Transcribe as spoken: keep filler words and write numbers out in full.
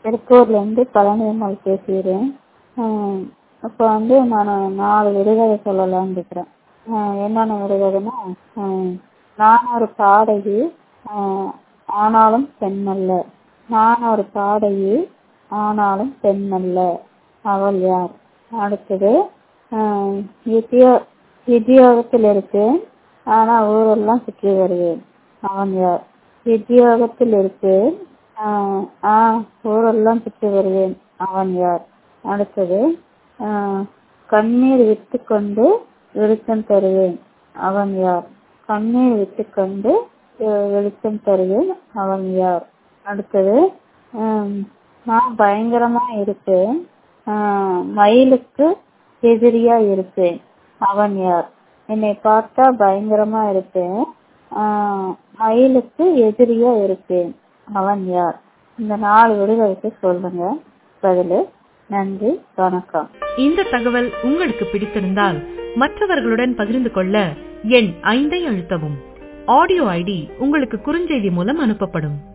திருப்பூர்லேருந்து பழனியம்மாள் பேசுகிறேன். ஆஹ் இப்போ வந்து நான் நாலு விடுகதை சொல்லலாம்னு இருக்கிறேன். ஆஹ் என்னென்ன விடுகதைன்னா, ஆஹ் நான் ஒரு பாடகி, ஆஹ் ஆனாலும் பெண்ணல்ல. நான் ஒரு பாடகி, ஆனாலும் பெண்ணல்ல. அவள் யார்? அடுத்தது, ஆஹ் உத்தியோ உத்தியோகத்தில் இருக்கேன், ஆனால் ஊரெல்லாம் சுற்றி வருவேன். அவன் யார்? உத்தியோகத்தில் இருக்கேன், ஆஹ் ஆஹ் ஊரெல்லாம் சுற்றி வருவேன். அவன் யார்? அடுத்தது, ஆஹ் கண்ணீர் விட்டு கொண்டு வெளிச்சம் தருவேன். அவன் யார்? கண்ணீர் விட்டு கொண்டு வெளிச்சம் தருவேன். அவன் யார்? அடுத்தது, ஆஹ் நான் பயங்கரமா இருப்பேன், ஆஹ் மயிலுக்கு எதிரியா இருப்பேன். அவன் யார்? என்னை பார்த்தா பயங்கரமா இருப்பேன், ஆஹ் மயிலுக்கு எதிரியா இருப்பேன். அவன் யார்? இந்த நாலு விடுதலைக்கு சொல்லுங்க பதிலு. நன்றி, வணக்கம். இந்த தகவல் உங்களுக்கு பிடித்திருந்தால் மற்றவர்களுடன் பகிர்ந்து கொள்ள எண் ஐந்தை அழுத்தவும். ஆடியோ ஐடி உங்களுக்கு குறுஞ்செய்தி மூலம் அனுப்பப்படும்.